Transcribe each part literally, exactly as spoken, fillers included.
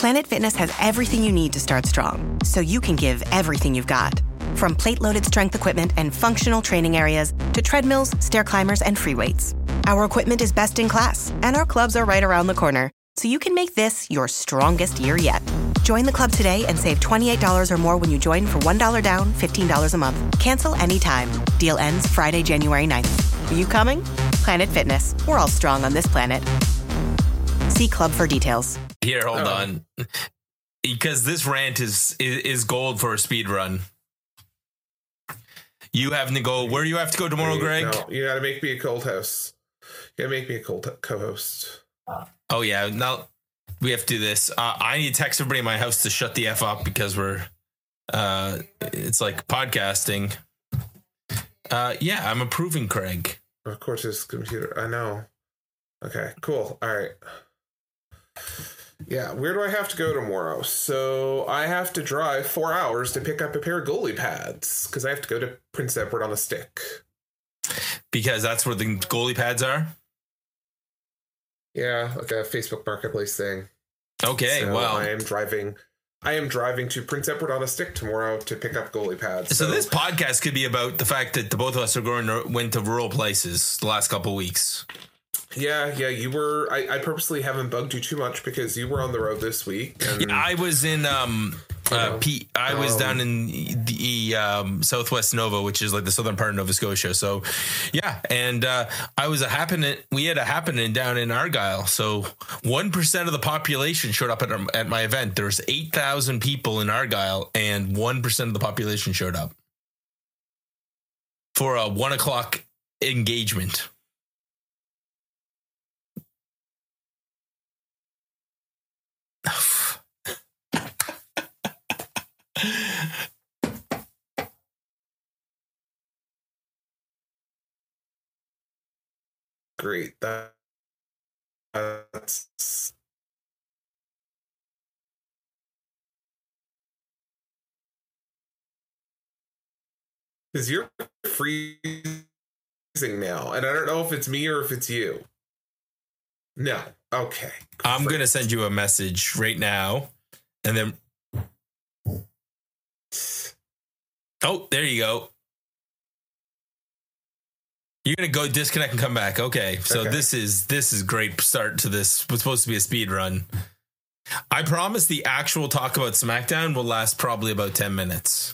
Planet Fitness has everything you need to start strong, so you can give everything you've got. From plate-loaded strength equipment and functional training areas to treadmills, stair climbers, and free weights. Our equipment is best in class, and our clubs are right around the corner, so you can make this your strongest year yet. Join the club today and save twenty-eight dollars or more when you join for one dollar down, fifteen dollars a month. Cancel anytime. Deal ends Friday, January ninth. Are you coming? Planet Fitness. We're all strong on this planet. See club for details. Here, hold oh. on. Because this rant is, is is gold for a speed run. You having to go, where do you have to go tomorrow, you, Greg? No, you gotta make me a cold host. You gotta make me a cold co-host. Oh, yeah. Now we have to do this. Uh, I need to text everybody in my house to shut the F up because we're, uh, it's like podcasting. Uh, yeah, I'm approving Craig. Of course, his computer. I know. Okay, cool. All right. Yeah, where do I have to go tomorrow? So I have to drive four hours to pick up a pair of goalie pads because I have to go to Prince Edward on a stick. Because that's where the goalie pads are? Yeah, like a Facebook Marketplace thing. Okay, so well. I am driving... I am driving to Prince Edward on a stick tomorrow to pick up goalie pads. So, so this podcast could be about the fact that the both of us are going to went to rural places the last couple of weeks. Yeah, yeah, you were. I, I purposely haven't bugged you too much because you were on the road this week. And, yeah, I was in. Um, uh, P- I was um, down in the um, Southwest Nova, which is like the southern part of Nova Scotia. So, yeah, and uh, I was a happening. We had a happening down in Argyle. So, one percent of the population showed up at our, at my event. There's eight thousand people in Argyle, and one percent of the population showed up for a one o'clock engagement. Great. That, that's because you're freezing now, and I don't know if it's me or if it's you. No. Okay. I'm going to send you a message right now, and then. Oh, there you go. You're going to go disconnect and come back. Okay. So okay. this is this is great start to this. What's supposed to be a speed run. I promise the actual talk about SmackDown will last probably about ten minutes.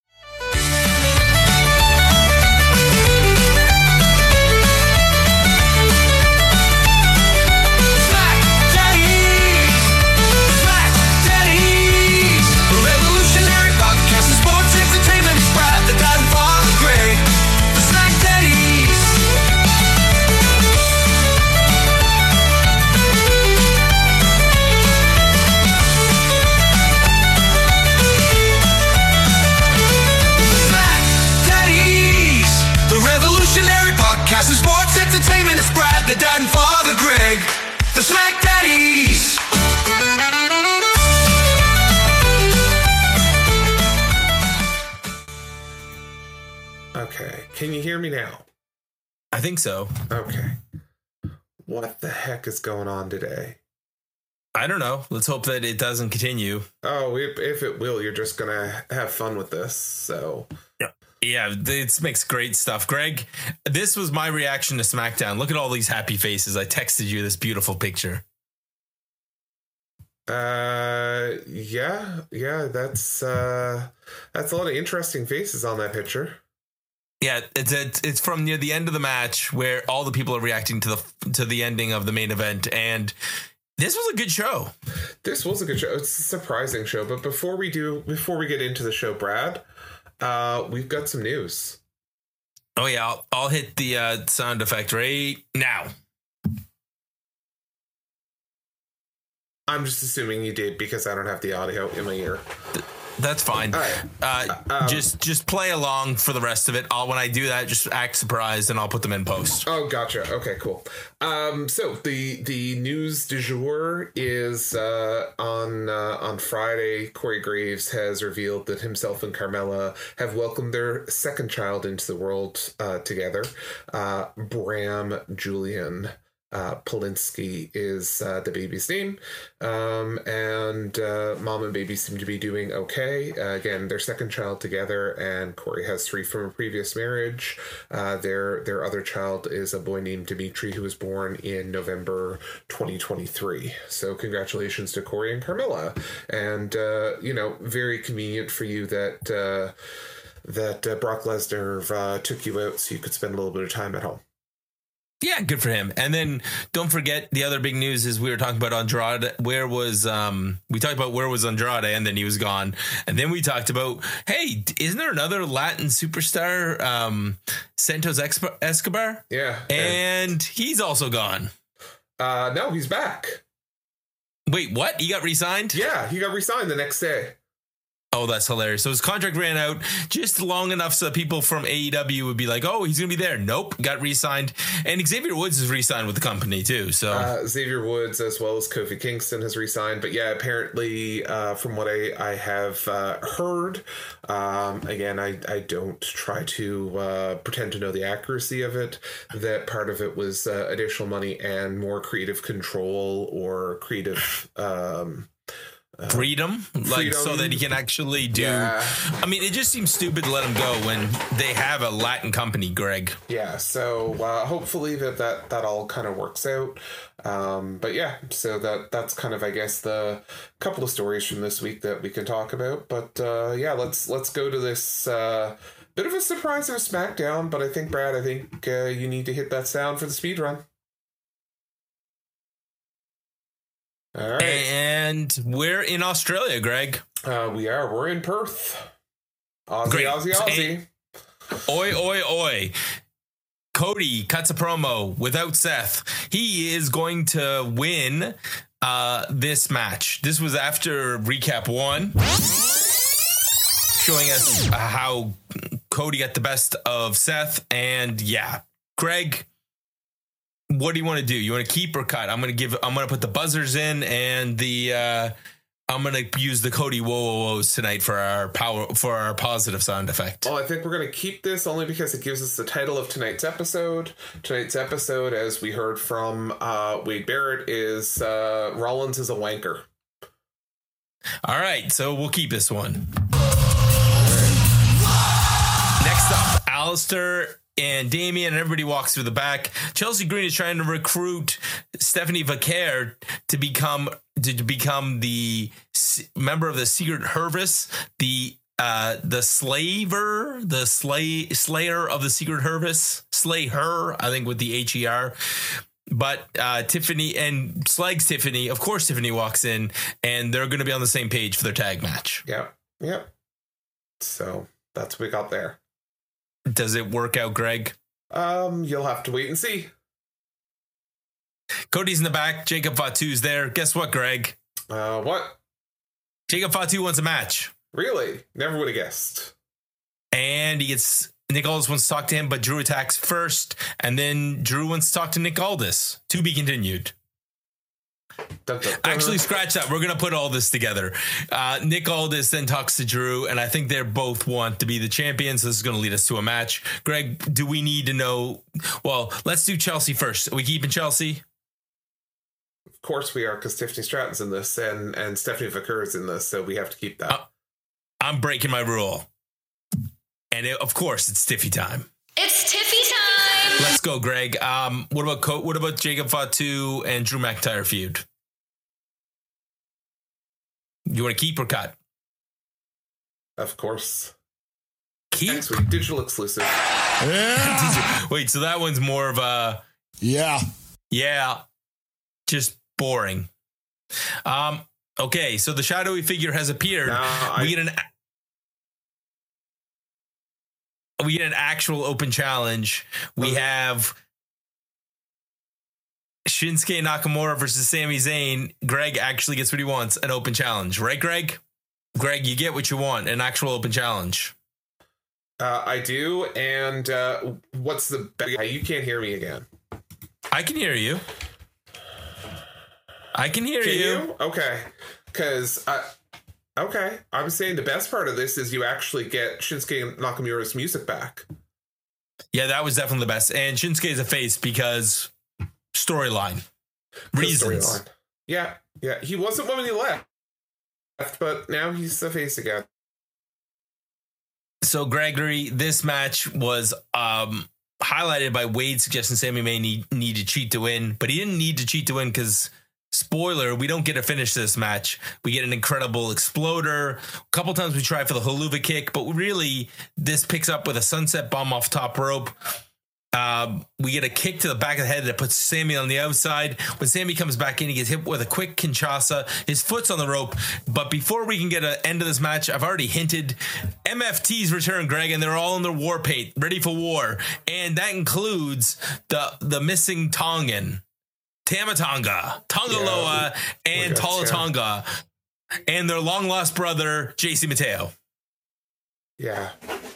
Sports entertainment is Brad, the dad and father Greg, the Smack Daddies. Okay, can you hear me now? I think so. Okay. What the heck is going on today? I don't know. Let's hope that it doesn't continue. Oh, if, if it will, you're just going to have fun with this, so... Yeah. Yeah, it makes great stuff. Greg, this was my reaction to SmackDown. Look at all these happy faces. I texted you this beautiful picture. Uh, yeah, yeah, that's uh, that's a lot of interesting faces on that picture. Yeah, it's it's, it's from near the end of the match where all the people are reacting to the to the ending of the main event, and this was a good show. This was a good show. It's a surprising show. But before we do, before we get into the show, Brad. Uh, we've got some news. Oh, yeah. I'll, I'll hit the uh, sound effect right now. I'm just assuming you did because I don't have the audio in my ear. That's fine. All right. Uh, um, just just play along for the rest of it. I'll, when I do that, just act surprised and I'll put them in post. Oh, gotcha. Okay, cool. Um, so the the news du jour is uh, on uh, on Friday. Corey Graves has revealed that himself and Carmella have welcomed their second child into the world uh, together, uh, Bram Julian. Uh, Polinsky is uh, the baby's name, um, and uh, mom and baby seem to be doing okay. Uh, again, their second child together, and Corey has three from a previous marriage. Uh, their their other child is a boy named Dimitri, who was born in November twenty twenty-three. So congratulations to Corey and Carmela, and uh, you know, very convenient for you that uh, that uh, Brock Lesnar uh, took you out so you could spend a little bit of time at home. Yeah, good for him. And then don't forget, the other big news is we were talking about Andrade. Where was um we talked about where was Andrade, and then he was gone. And then we talked about, hey, isn't there another Latin superstar, um Santos Escobar? Yeah, and, and he's also gone. Uh, no, he's back. Wait, what? He got re-signed? Yeah, he got re-signed the next day. Oh, that's hilarious. So his contract ran out just long enough so that people from A E W would be like, oh, he's going to be there. Nope. Got re-signed. And Xavier Woods is re-signed with the company, too. So uh, Xavier Woods, as well as Kofi Kingston, has re-signed. But yeah, apparently, uh, from what I, I have uh, heard, um, again, I, I don't try to uh, pretend to know the accuracy of it, that part of it was uh, additional money and more creative control or creative... Um, Uh, freedom, like freedom. So that he can actually do. Yeah. I mean, it just seems stupid to let him go when they have a Latin company, Greg. Yeah. So uh, hopefully that, that that all kind of works out. Um, but yeah, so that that's kind of, I guess, the couple of stories from this week that we can talk about. But uh, yeah, let's let's go to this uh, bit of a surprise of a SmackDown. But I think, Brad, I think uh, you need to hit that sound for the speed run. All right. And we're in Australia, Greg. Uh, we are. We're in Perth. Aussie, Great. Aussie, Aussie. Oi, oi, oi. Cody cuts a promo without Seth. He is going to win uh, this match. This was after recap one, showing us how Cody got the best of Seth. And yeah, Greg, what do you want to do? You want to keep or cut? I'm going to give, I'm going to put the buzzers in, and the, uh, I'm going to use the Cody whoa, whoa, whoas tonight for our power, for our positive sound effect. Well, I think we're going to keep this only because it gives us the title of tonight's episode. Tonight's episode, as we heard from uh, Wade Barrett, is uh, Rollins is a wanker. All right. So we'll keep this one. Next up, Alistair and Damien, and everybody walks through the back. Chelsea Green is trying to recruit Stephanie Vaquer to become to become the member of the Secret Service, the uh, the slaver, the slay slayer of the Secret Service, slay her, I think, with the H E R. But uh, Tiffany and Slags Tiffany, of course, Tiffany walks in, and they're going to be on the same page for their tag match. Yep, yep. So that's what we got there. Does it work out, Greg? Um, you'll have to wait and see. Cody's in the back. Jacob Fatu's there. Guess what, Greg? Uh, what? Jacob Fatu wants a match. Really? Never would have guessed. And he gets Nick Aldis wants to talk to him, but Drew attacks first, and then Drew wants to talk to Nick Aldis. To be continued. Dun, dun, dun. Actually, scratch that. We're going to put all this together. Uh, Nick Aldis then talks to Drew, and I think they both want to be the champions. This is going to lead us to a match. Greg, do we need to know? Well, let's do Chelsea first. Are we keeping Chelsea? Of course we are, because Tiffany Stratton's in this, and, and Stephanie Vaquer is in this, so we have to keep that. Uh, I'm breaking my rule. And it, of course, it's Tiffy time. It's Tiffy time! Let's go, Greg. Um, what about Co- what about Jacob Fatu and Drew McIntyre feud? You want to keep or cut? Of course. Keep? Next week, digital exclusive. Yeah. Wait, so that one's more of a... Yeah. Yeah. Just boring. Um. Okay, so the shadowy figure has appeared. No, I- we get an... We get an actual open challenge. We Okay. have Shinsuke Nakamura versus Sami Zayn. Greg actually gets what he wants, an open challenge. Right, Greg? Greg, you get what you want, an actual open challenge. Uh, I do, and uh, what's the... You can't hear me again. I can hear you. I can hear Can you. you? Okay. Because... Uh, Okay, I'm saying the best part of this is you actually get Shinsuke Nakamura's music back. Yeah, that was definitely the best. And Shinsuke is a face because storyline. Reasons. Storyline. Yeah, yeah. He wasn't when he left, but now he's the face again. So, Gregory, this match was um, highlighted by Wade suggesting Sammy may need, need to cheat to win, but he didn't need to cheat to win because, spoiler, we don't get to finish this match. We get an incredible exploder. A couple times we try for the haluva kick, but really, this picks up with a sunset bomb off top rope. Um, we get a kick to the back of the head that puts Sammy on the outside. When Sammy comes back in, he gets hit with a quick Kinshasa. His foot's on the rope. But before we can get an end of this match, I've already hinted M F T's return, Greg, and they're all in their war paint, ready for war. And that includes the the missing Tongan, Tamatonga, Tongaloa, yeah, and Talatonga, and their long lost brother, J C Mateo. Yeah.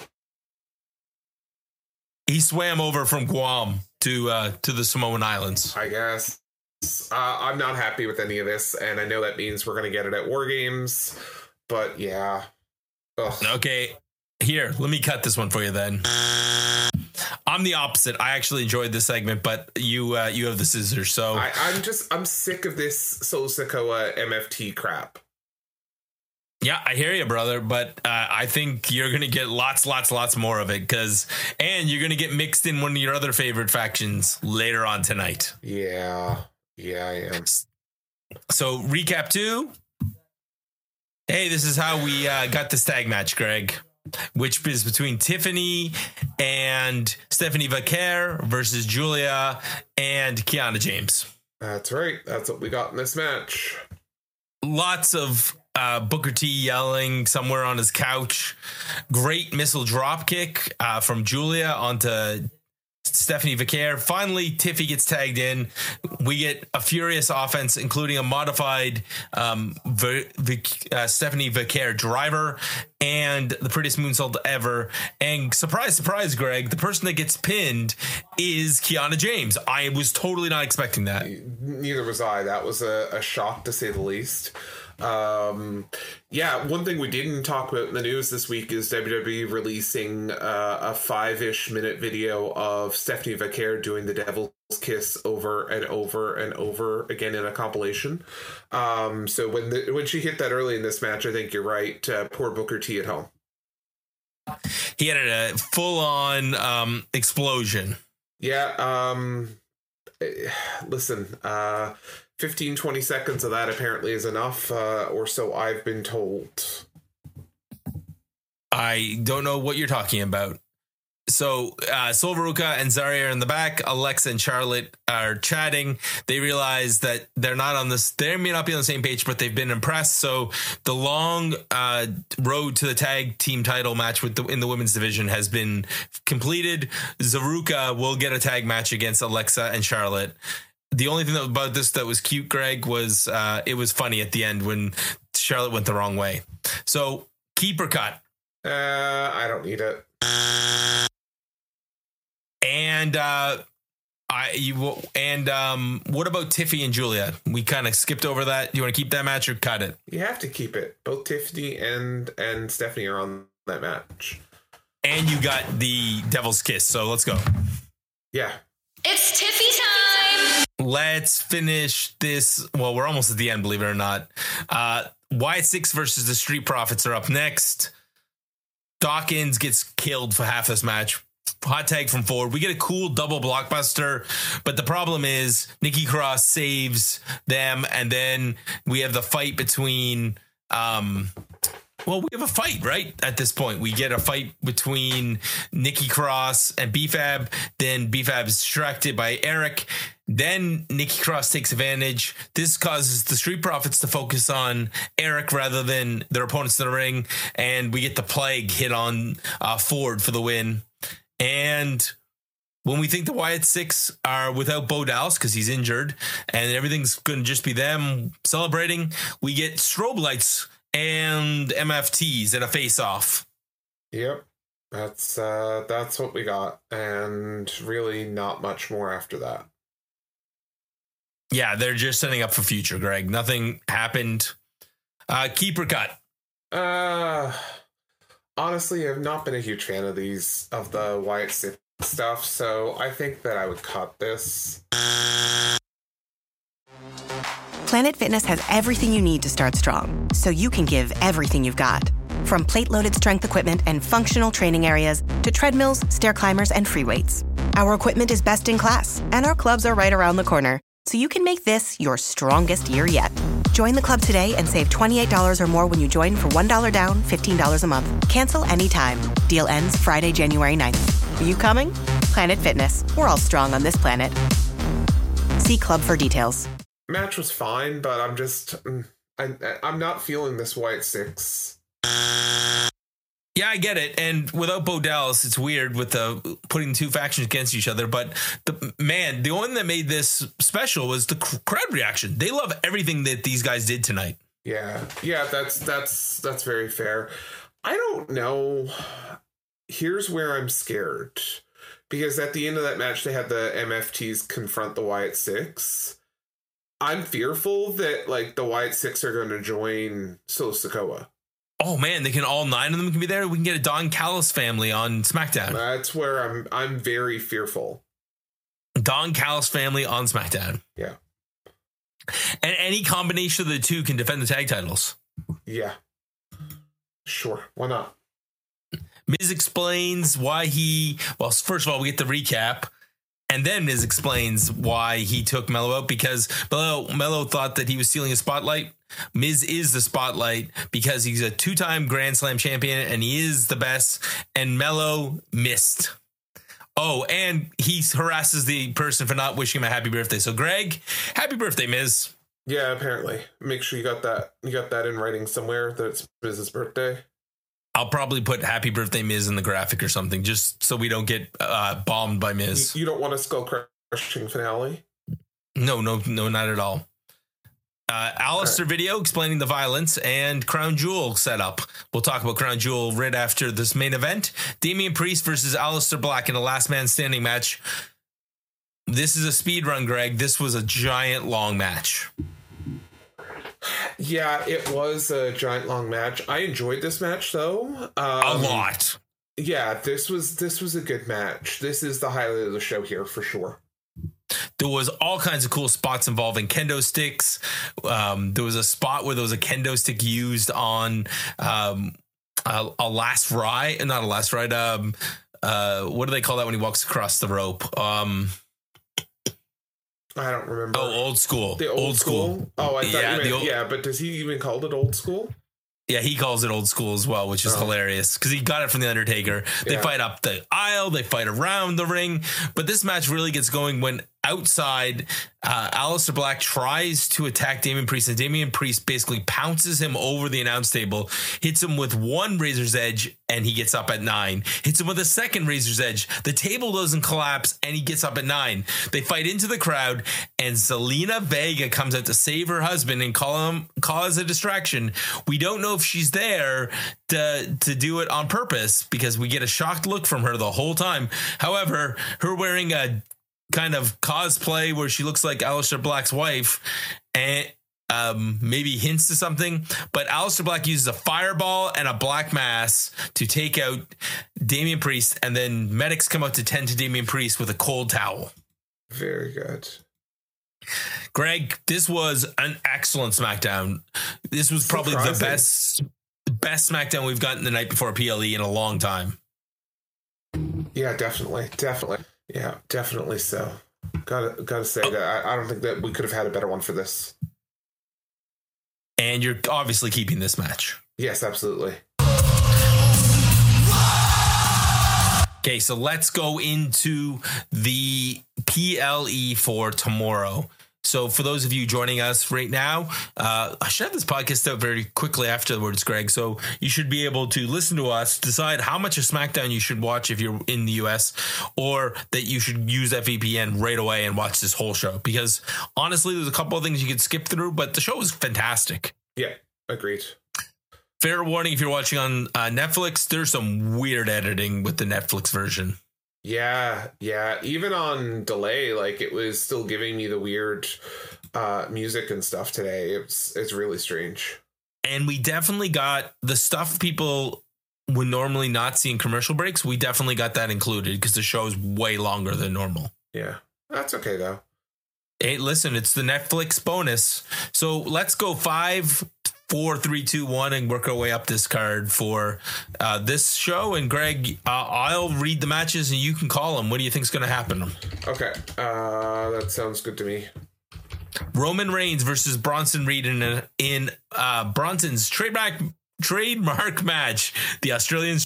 He swam over from Guam to uh, to the Samoan Islands. I guess. Uh, I'm not happy with any of this, and I know that means we're going to get it at War Games, but yeah. Ugh. Okay, here, let me cut this one for you then. I'm the opposite. I actually enjoyed this segment, but you uh, you have the scissors, so... I, I'm just, I'm sick of this Solo Sikoa M F T crap. Yeah, I hear you, brother, but uh, I think you're going to get lots, lots, lots more of it, because, and you're going to get mixed in one of your other favorite factions later on tonight. Yeah, yeah, I am. So, recap two. Hey, this is how we uh, got this tag match, Greg, which is between Tiffany and Stephanie Vaquer versus Julia and Kiana James. That's right. That's what we got in this match. Lots of... Uh, Booker T yelling somewhere on his couch. Great missile drop kick uh, from Julia onto Stephanie Vaquer. Finally, Tiffy gets tagged in. We get a furious offense, including a modified um, v- v- uh, Stephanie Vaquer driver and the prettiest moonsault ever. And surprise, surprise, Greg, the person that gets pinned is Kiana James. I was totally not expecting that. Neither was I. That was a, a shock, to say the least. Um, yeah, one thing we didn't talk about in the news this week is W W E releasing uh, a five-ish minute video of Stephanie Vaquer doing the Devil's Kiss over and over and over again in a compilation. Um, so when the, when she hit that early in this match, I think you're right. Uh, poor Booker T at home. He had a full-on um, explosion. Yeah. Um, listen, uh, fifteen, twenty seconds of that apparently is enough, uh, or so I've been told. I don't know what you're talking about. So uh, Sol Veruca and Zarya are in the back. Alexa and Charlotte are chatting. They realize that they're not on this. They may not be on the same page, but they've been impressed. So the long uh, road to the tag team title match with the, in the women's division has been completed. Veruca will get a tag match against Alexa and Charlotte. The only thing about this that was cute, Greg, was uh, it was funny at the end when Charlotte went the wrong way. So keep or cut. Uh, I don't need it. And uh, I you and um, what about Tiffy and Julia? We kind of skipped over that. Do you want to keep that match or cut it? You have to keep it. Both Tiffany and and Stephanie are on that match. And you got the Devil's Kiss. So let's go. Yeah. It's Tiffy time. Let's finish this. Well, we're almost at the end, believe it or not. Uh, Wyatt Six versus the Street Profits are up next. Dawkins gets killed for half this match. Hot tag from Ford. We get a cool double blockbuster, but the problem is Nikki Cross saves them, and then we have the fight between. Um, well, we have a fight right at this point. We get a fight between Nikki Cross and B Fab. Then B Fab is distracted by Eric. Then Nikki Cross takes advantage. This causes the Street Profits to focus on Eric rather than their opponents in the ring, and we get the plague hit on uh, Ford for the win. And when we think the Wyatt Six are without Bo Dallas because he's injured and everything's going to just be them celebrating, we get strobe lights and M F Ts and a face-off. Yep, that's uh, that's what we got, and really not much more after that. Yeah, they're just setting up for future, Greg. Nothing happened. Uh, keep or cut? Uh... Honestly, I've not been a huge fan of these, of the Wyatt Six stuff, so I think that I would cut this. Planet Fitness has everything you need to start strong, so you can give everything you've got. From plate-loaded strength equipment and functional training areas to treadmills, stair climbers, and free weights. Our equipment is best in class, and our clubs are right around the corner, so you can make this your strongest year yet. Join the club today and save twenty-eight dollars or more when you join for one dollar down, fifteen dollars a month. Cancel anytime. Deal ends Friday, January ninth. Are you coming? Planet Fitness. We're all strong on this planet. See club for details. Match was fine, but I'm just... I, I'm not feeling this White Six. Yeah, I get it. And without Bo Dallas, it's weird with the putting two factions against each other. But the man, the one that made this special was the crowd reaction. They love everything that these guys did tonight. Yeah, yeah, that's that's that's very fair. I don't know. Here's where I'm scared, because at the end of that match, they had the M F Ts confront the Wyatt Six. I'm fearful that like the Wyatt Six are going to join Solo Sikoa. Oh man, they can all nine of them can be there. We can get a Don Callis family on SmackDown. That's where I'm. I'm very fearful. Don Callis family on SmackDown. Yeah, and any combination of the two can defend the tag titles. Yeah, sure. Why not? Miz explains why he. Well, first of all, we get the recap. And then Miz explains why he took Mello out, because Mello, Mello thought that he was stealing a spotlight. Miz is the spotlight because he's a two-time Grand Slam champion and he is the best. And Mello missed. Oh, and he harasses the person for not wishing him a happy birthday. So, Greg, happy birthday, Miz. Yeah, apparently. Make sure you got that. You got that in writing somewhere that it's Miz's birthday. I'll probably put happy birthday Miz in the graphic or something, just so we don't get uh, bombed by Miz. You, you don't want a skull crushing finale? No, no, no, not at all. Uh, Alistair right. video explaining the violence and Crown Jewel setup. We'll talk about Crown Jewel right after this main event. Damian Priest versus Alistair Black in a last man standing match. This is a speed run, Greg. This was a giant long match. Yeah, it was a giant long match. I enjoyed this match though. Um, a lot. Yeah, this was this was a good match. This is the highlight of the show here for sure. There was all kinds of cool spots involving kendo sticks. Um, there was a spot where there was a kendo stick used on um, a, a last ride, not a last ride. Um, uh, what do they call that when he walks across the rope? Um, I don't remember. Oh, old school. The old, old school? school. Oh, I thought yeah, you meant, old, yeah, but does he even call it old school? Yeah, he calls it old school as well, which is oh. hilarious because he got it from The Undertaker. They yeah. fight up the aisle, they fight around the ring, but this match really gets going when outside uh, Alistair Black tries to attack Damian Priest, and Damian Priest basically pounces him over the announce table, hits him with one Razor's Edge, and he gets up at nine. Hits him with a second Razor's Edge. The table doesn't collapse, and he gets up at nine. They fight into the crowd, and Zelina Vega comes out to save her husband and call him, cause a distraction. We don't know if she's there to, to do it on purpose because we get a shocked look from her the whole time. However, her wearing a kind of cosplay where she looks like Alistair Black's wife and um, maybe hints to something. But Alistair Black uses a fireball and a black mass to take out Damian Priest, and then medics come out to tend to Damian Priest with a cold towel. Very good. Greg, this was an excellent SmackDown. This was probably Surprising. the best best SmackDown we've gotten the night before P L E in a long time. Yeah, definitely. Definitely. Yeah, definitely so. Gotta gotta say oh. that I, I don't think that we could have had a better one for this. And you're obviously keeping this match. Yes, absolutely. Okay, so let's go into the P L E for tomorrow. So for those of you joining us right now, uh, I should have this podcast out very quickly afterwards, Greg. So you should be able to listen to us, decide how much of SmackDown you should watch if you're in the U S, or that you should use that V P N right away and watch this whole show. Because honestly, there's a couple of things you could skip through, but the show is fantastic. Yeah, agreed. Fair warning, if you're watching on uh, Netflix, there's some weird editing with the Netflix version. Yeah, yeah. Even on delay, like it was still giving me the weird uh, music and stuff today. It's it's really strange. And we definitely got the stuff people would normally not see in commercial breaks, we definitely got that included because the show is way longer than normal. Yeah, that's okay though. Hey, listen, it's the Netflix bonus. So let's go five, four, three, two, one, and work our way up this card for uh, this show. And Greg, uh, I'll read the matches and you can call them. What do you think is going to happen? Okay, uh, that sounds good to me. Roman Reigns versus Bronson Reed in a, in uh, Bronson's trademark trademark match. The Australians.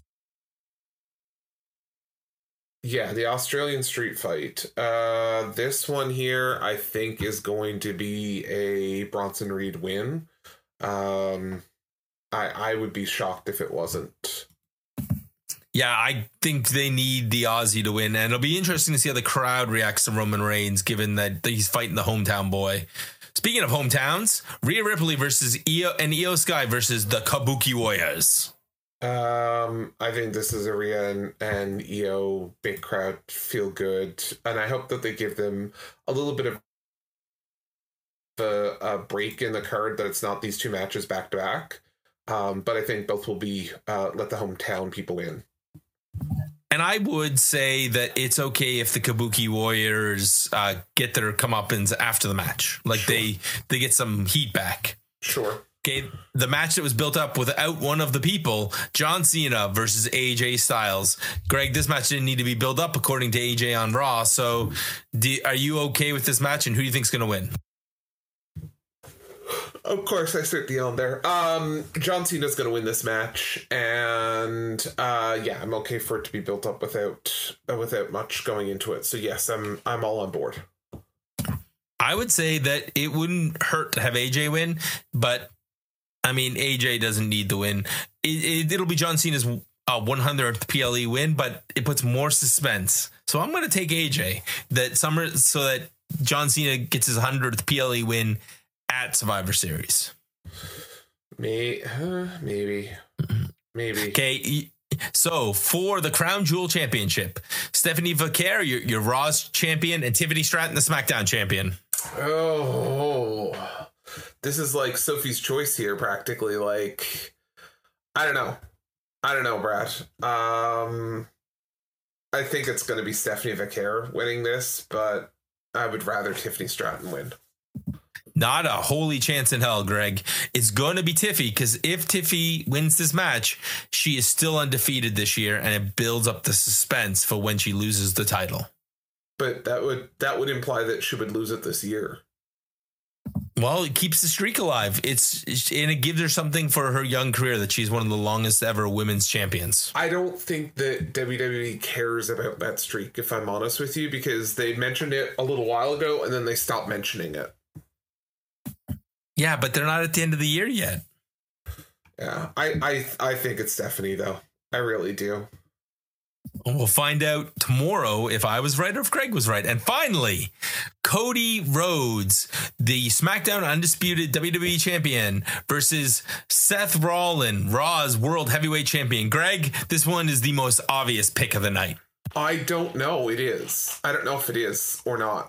Yeah, the Australian street fight. Uh, this one here, I think, is going to be a Bronson Reed win. Um, I I would be shocked if it wasn't. Yeah, I think they need the Aussie to win, and it'll be interesting to see how the crowd reacts to Roman Reigns, given that he's fighting the hometown boy. Speaking of hometowns, Rhea Ripley versus Io and Io Sky versus the Kabuki Warriors. Um, I think this is a Rhea and, and Io big crowd feel good, and I hope that they give them a little bit of a, a break in the card, that it's not these two matches back to back. Um, but I think both will be uh, let the hometown people in. And I would say that it's okay if the Kabuki Warriors uh, get their comeuppance after the match, like sure. they they get some heat back. Sure. Okay, the match that was built up without one of the people, John Cena versus A J Styles. Greg, this match didn't need to be built up according to A J on Raw. So do, are you okay with this match, and who do you think is going to win? Of course, I start the on there. Um, John Cena's going to win this match, and uh, yeah, I'm okay for it to be built up without uh, without much going into it. So yes, I'm I'm all on board. I would say that it wouldn't hurt to have A J win, but I mean, A J doesn't need the win. It, it, it'll be John Cena's uh, one hundredth P L E win, but it puts more suspense. So I'm going to take A J that summer so that John Cena gets his one hundredth P L E win at Survivor Series. May, uh, maybe. Maybe. Okay. So for the Crown Jewel Championship, Stephanie Vaquer, your, your Raw's champion, and Tiffany Stratton, the SmackDown champion. Oh, this is like Sophie's Choice here, practically. Like, I don't know. I don't know, Brad. Um, I think it's going to be Stephanie Vaquer winning this, but I would rather Tiffany Stratton win. Not a holy chance in hell, Greg. It's going to be Tiffy, because if Tiffy wins this match, she is still undefeated this year, and it builds up the suspense for when she loses the title. But that would that would imply that she would lose it this year. Well, it keeps the streak alive. It's and it gives her something for her young career that she's one of the longest ever women's champions. I don't think that W W E cares about that streak, if I'm honest with you, because they mentioned it a little while ago and then they stopped mentioning it. Yeah, but they're not at the end of the year yet. Yeah, I, I, I think it's Stephanie, though. I really do. We'll find out tomorrow if I was right or if Greg was right. And finally, Cody Rhodes, the SmackDown Undisputed W W E Champion, versus Seth Rollins, Raw's World Heavyweight Champion. Greg, this one is the most obvious pick of the night. I don't know. It is. I don't know if it is or not.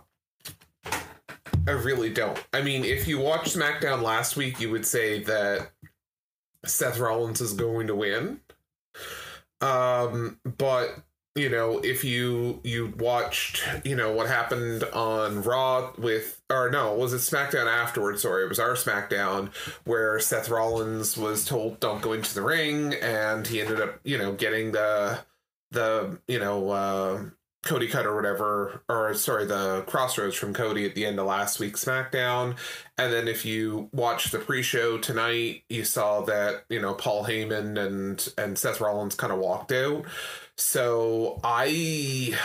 I really don't. I mean, if you watched SmackDown last week, you would say that Seth Rollins is going to win. Um, but, you know, if you you watched, you know, what happened on Raw with, or no, was it SmackDown afterwards? Sorry, it was our SmackDown where Seth Rollins was told don't go into the ring, and he ended up, you know, getting the, the you know, uh, Cody cut or whatever, or sorry, the Crossroads from Cody at the end of last week's SmackDown. And then if you watch the pre-show tonight, you saw that, you know, Paul Heyman and, and Seth Rollins kind of walked out. So I,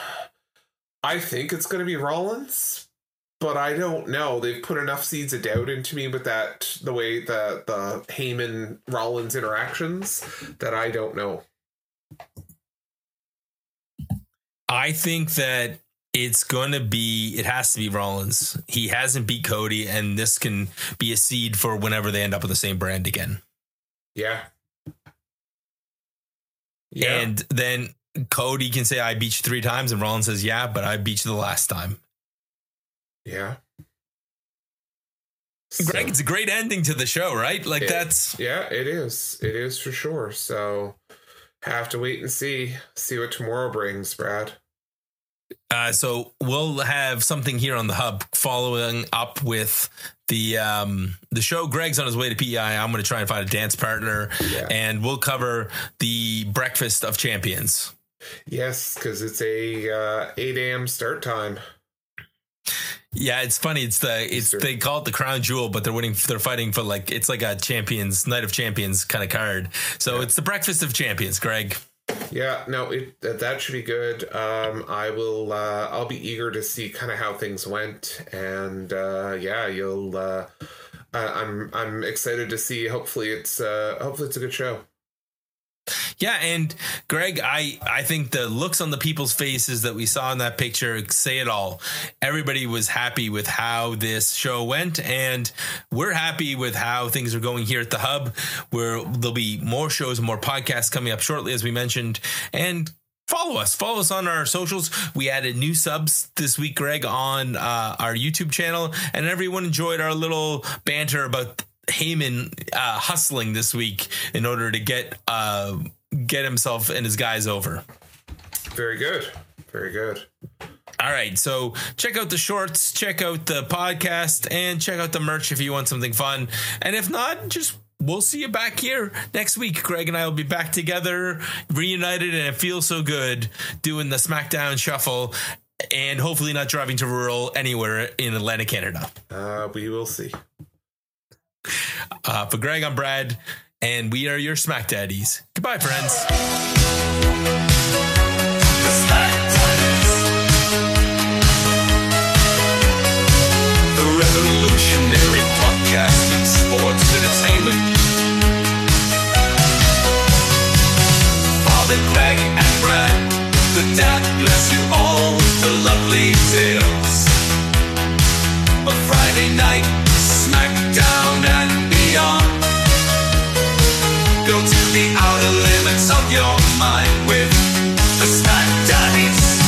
I think it's going to be Rollins, but I don't know. They've put enough seeds of doubt into me with that, the way the, the Heyman Rollins interactions, that I don't know. I think that it's going to be, it has to be Rollins. He hasn't beat Cody, and this can be a seed for whenever they end up with the same brand again. Yeah. Yeah. And then Cody can say, I beat you three times, and Rollins says, yeah, but I beat you the last time. Yeah. Greg, So, it's a great ending to the show, right? Like it, that's... Yeah, it is. It is for sure. So... Have to wait and see. See what tomorrow brings, Brad. Uh, so we'll have something here on the hub following up with the um, the show. Greg's on his way to P E I. I'm going to try and find a dance partner, Yeah. and we'll cover the Breakfast of Champions. Yes, because it's a uh, eight a.m. start time. Yeah, it's funny. It's the it's Sure. they call it the crown jewel, but they're winning. They're fighting for like it's like a champions night of champions kind of card. So Yeah. it's the Breakfast of Champions, Greg. Yeah, no, it that that should be good. Um, I will. Uh, I'll be eager to see kind of how things went, and uh, yeah, you'll. Uh, I, I'm I'm excited to see. Hopefully, it's uh, hopefully it's a good show. Yeah, and Greg, I, I think the looks on the people's faces that we saw in that picture say it all. Everybody was happy with how this show went, and we're happy with how things are going here at the Hub, where there'll be more shows and more podcasts coming up shortly, as we mentioned. And follow us. Follow us on our socials. We added new subs this week, Greg, on uh, our YouTube channel, and everyone enjoyed our little banter about Heyman uh, hustling this week in order to get uh, get himself and his guys over. Very good. Very good. All right, so check out the shorts, check out the podcast, and check out the merch if you want something fun. And if not, just we'll see you back here next week. Greg and I will be back together, reunited, and it feels so good doing the SmackDown Shuffle, and hopefully not driving to rural anywhere in Atlantic Canada. Uh, we will see. Uh, for Greg, I'm Brad, and we are your Smack Daddies. Goodbye, friends. The Smack Daddies. The revolutionary podcast in sports entertainment. Father Greg and Brad, the dad bless you all with the lovely tales. A Friday night, SmackDown and beyond. Go to the outer limits of your mind with the Smack Daddies.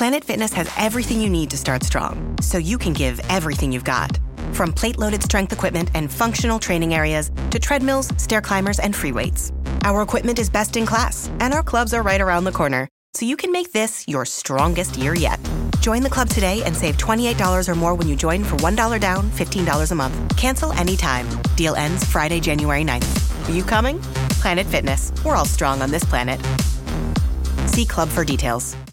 Planet Fitness has everything you need to start strong, so you can give everything you've got. From plate-loaded strength equipment and functional training areas to treadmills, stair climbers, and free weights. Our equipment is best in class, and our clubs are right around the corner, so you can make this your strongest year yet. Join the club today and save twenty-eight dollars or more when you join for one dollar down, fifteen dollars a month. Cancel anytime. Deal ends Friday, January ninth. Are you coming? Planet Fitness. We're all strong on this planet. See club for details.